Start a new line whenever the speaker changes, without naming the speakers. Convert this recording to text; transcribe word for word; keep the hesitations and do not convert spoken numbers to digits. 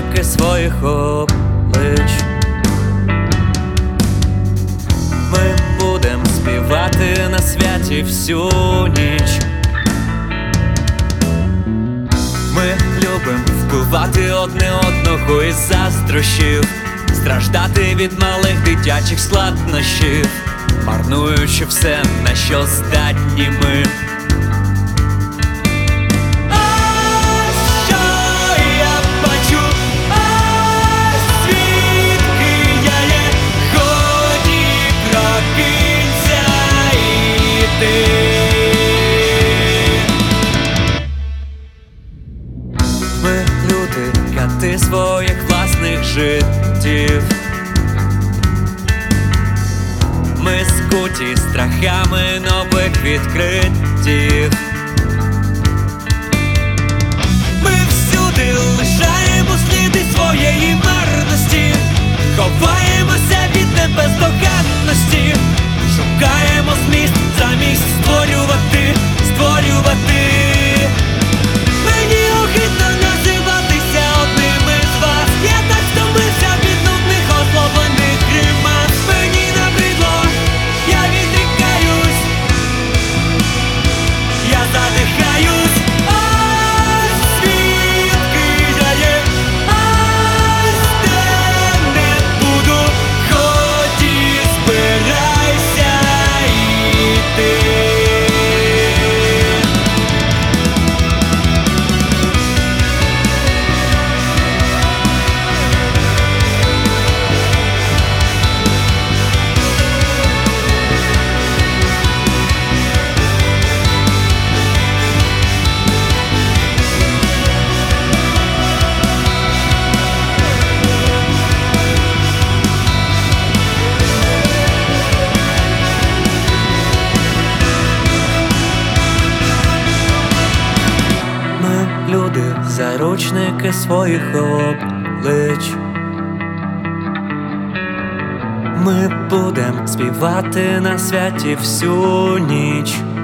заручники своїх облич. Ми будем співати на святі всю ніч. Ми любим вбивати одне одного із заздрощів, страждати від малих дитячих складнощів, марнуючи все, на що здатні ми. Ми люди, кати своїх власних життів. Ми скуті страхами нових відкриттів. Ми всюди лишаємо сліди своєї марності, ховаємося від небездоганності, шукаємо зміст замість створювати, створювати. Мені огидно називатися одним із вас. Я так втомився від нудних озлоблених гримас. Мені набридло, я відрікаюсь, я задихаюсь. Ось свідки я є, ось де не буду. Ході, збирайся йти. Люди, заручники своїх облич. Ми будем співати на святі всю ніч.